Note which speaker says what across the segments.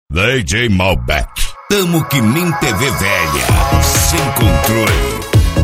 Speaker 1: DJ Malbec. Tamo que nem TV velha, sem controle.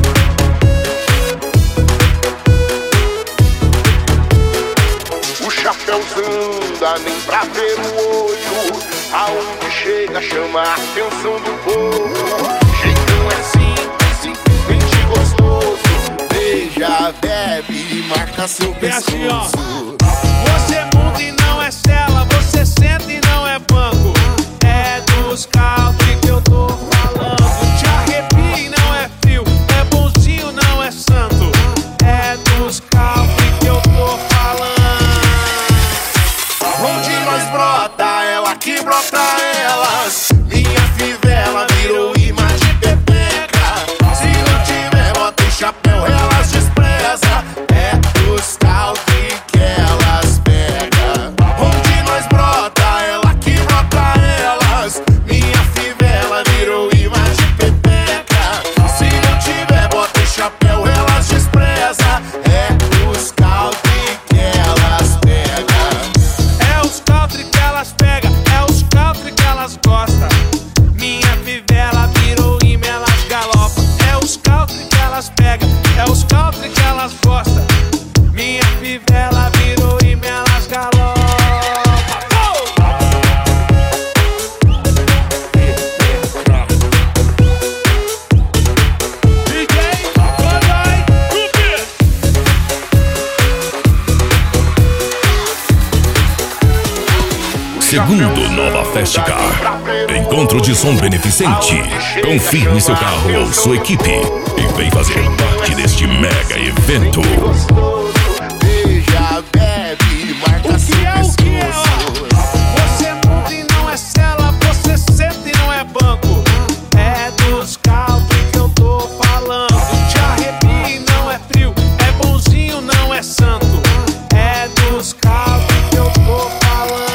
Speaker 2: O Chapéuzão dá nem pra ver o olho, aonde chega chama a atenção do povo. Jeitão é simples, simplesmente gostoso. Beija, bebe e marca seu pescoço.
Speaker 3: Você monta e não é cela, você senta e não é banco. É dos caldos que eu tô falando. Te arrepia e não é frio, é bonzinho, não é santo. É dos caldos que eu tô falando.
Speaker 2: Onde nós brota, ela que brota elas. Minha fivela virou imã de pepeca. Se não tiver bota e chapéu, elas despreza. É dos caldos que elas pegam. Onde nós brota, ela que brota elas. Minha fivela virou imã de pepeca. Se não tiver bota e chapéu, elas despreza. É dos caldos que elas pegam.
Speaker 3: É os country que elas pegam, é os country que elas gostam. Minha fivela virou imã, elas galopam. É os country que elas pegam, é os country que elas gostam. Minha fivela virou imã, elas galopam.
Speaker 1: Segundo Nova Fast Car, encontro de som beneficente. Confirme seu carro ou sua equipe e vem fazer parte deste mega evento.
Speaker 2: Beija, bebe e marca seu pescoço.
Speaker 3: Você monta e não é cela, você senta e não é banco. É dos caldos que eu tô falando. Te arrepia e não é frio, é bonzinho, não é santo. É dos caldos que eu tô falando.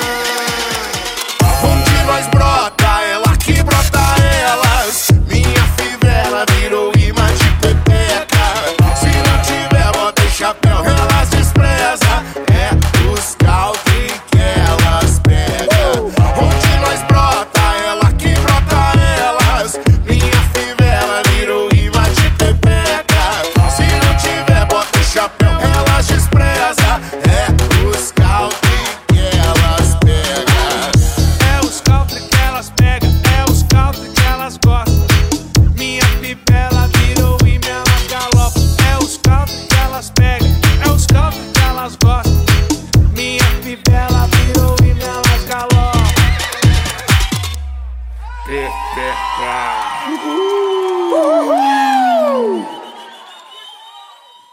Speaker 2: Onde nós brota, ela que brota elas. Minha fivela virou imã de pepeca. Se não tiver bota e chapéu, elas despreza. É dos caldos que elas pegam. Onde nós brota, ela que brota elas. Minha fivela virou imã de pepeca. Se não tiver bota e chapéu, elas despreza. É dos caldos que elas pegam.
Speaker 3: É os country que elas pegam, é os country que elas gostam. Minha fivela virou imã, elas galopam. É os country que elas pegam, é os country que elas gostam. Minha fivela virou imã, elas galopam.
Speaker 2: Pepeca.